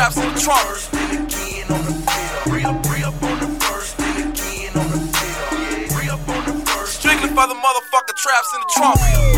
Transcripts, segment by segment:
traps in the trunk. Strictly for the motherfucking traps in the trunk.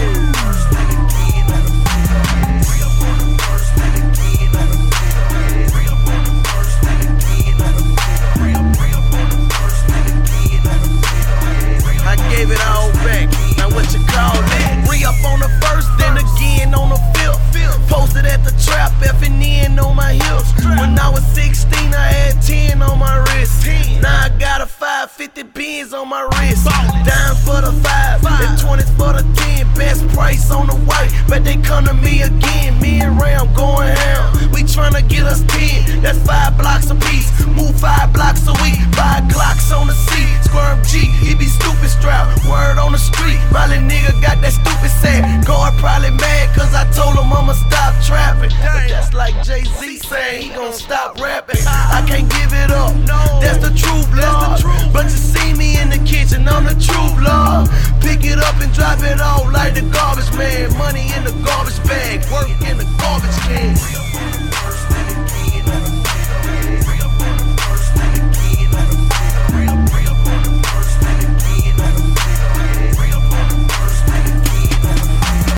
Gave it all back, now what you call it? Re-up on the first, then again on the fifth. Posted at the trap, effing in on my hips. When I was 16, I had 10 on my wrist. Now I got a 550 pins on my wrist. Dime for the 5, and 20s for the 10. Best price on the white, but they come to me again. Me and Ram going ham, we tryna get us 10. That's 5 blocks a piece, move 5 blocks a week. 5 clocks on the seat, Squirm G, he be stupid strap. Word on the street, my little nigga got that stupid sad. God probably mad cause I told him I'ma stop trapping. But that's like Jay-Z saying he gon' stop rapping. I can't give it up, that's the truth, Lord. But you see me in the kitchen, I'm the truth, Lord. Pick it up and drop it off like the garbage man. Money in the garbage bag, work in the garbage can.